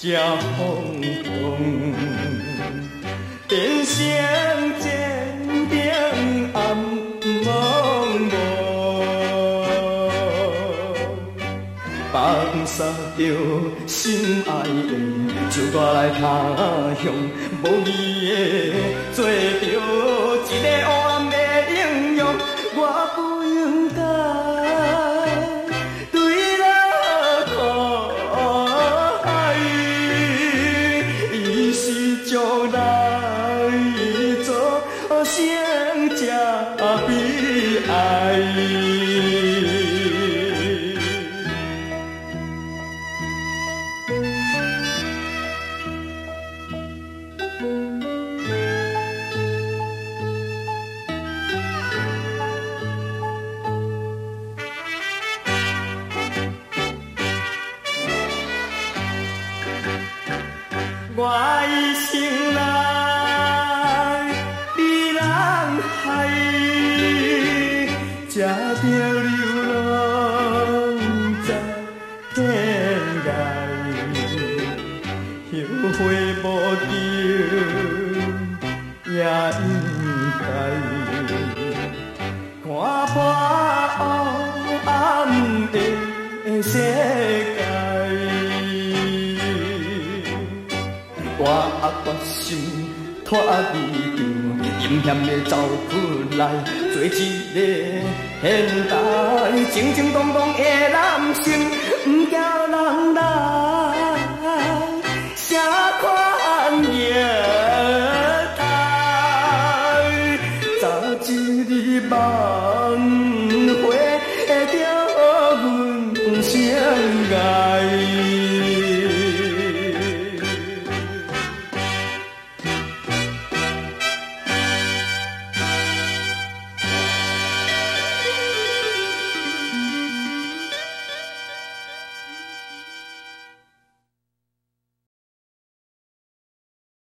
这风光，人生渐变暗茫茫，放下着心爱的，就我来他乡，无义的做着一个黑暗的英雄，我不应该对他可爱，伊是将来做成这悲哀。我一生来被人害，吃着流浪在天涯，后悔无救也应该，看破黑暗的世界。我决心脱离着阴险的走出来，做一个现代正正当当的男性，不叫人来。